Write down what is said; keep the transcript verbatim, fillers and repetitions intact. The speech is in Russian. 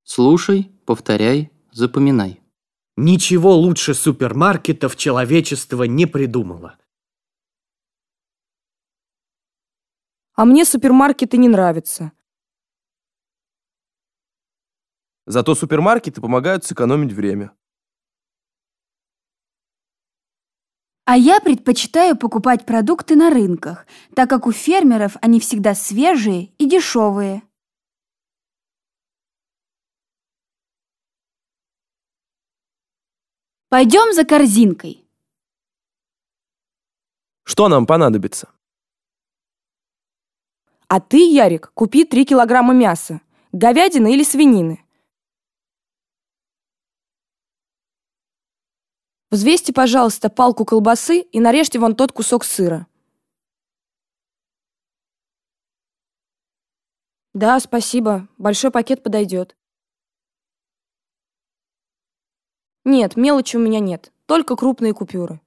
Слушай, повторяй, запоминай. Ничего лучше супермаркетов человечество не придумало. А мне супермаркеты не нравятся. Зато супермаркеты помогают сэкономить время. А я предпочитаю покупать продукты на рынках, так как у фермеров они всегда свежие и дешевые. Пойдем за корзинкой. Что нам понадобится? А ты, Ярик, купи три килограмма мяса. Говядины или свинины. Взвесьте, пожалуйста, палку колбасы и нарежьте вон тот кусок сыра. Да, спасибо. Большой пакет подойдет. Нет, мелочи у меня нет. Только крупные купюры.